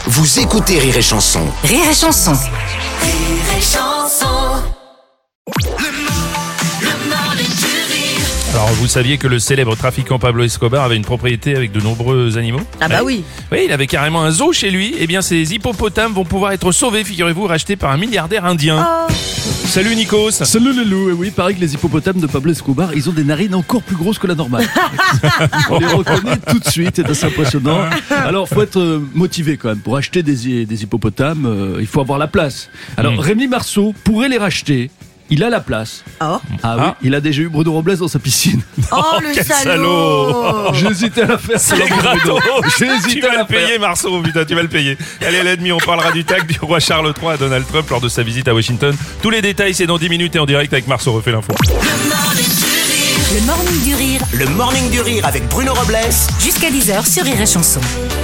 vous écoutez Rire et Chanson. Rire et Chanson. Rire et Chanson. Le morning du rire. Alors, vous saviez que le célèbre trafiquant Pablo Escobar avait une propriété avec de nombreux animaux ? Ah bah oui. Oui, il avait carrément un zoo chez lui. Eh bien, ces hippopotames vont pouvoir être sauvés, figurez-vous, rachetés par un milliardaire indien. Salut Nikos. Salut les loups, et oui, pareil que les hippopotames de Pablo Escobar, ils ont des narines encore plus grosses que la normale. On les reconnaît tout de suite, c'est assez impressionnant. Alors, faut être motivé quand même. Pour acheter des hippopotames, il faut avoir la place. Alors, Rémi Marceau pourrait les racheter. Il a la place. Oh. Ah oui, il a déjà eu Bruno Robles dans sa piscine. Oh, le quel salaud. J'ai hésité à la faire. C'est gratos. J'ai Tu hésité à vas la le payer, faire. Marceau, putain, tu vas le payer. Allez, à l'ennemi, on parlera du tag du roi Charles III à Donald Trump lors de sa visite à Washington. Tous les détails, c'est dans 10 minutes et en direct avec Marceau refait l'info. Le morning du rire. Le Morning du Rire avec Bruno Robles Jusqu'à 10h sur Rire et Chanson.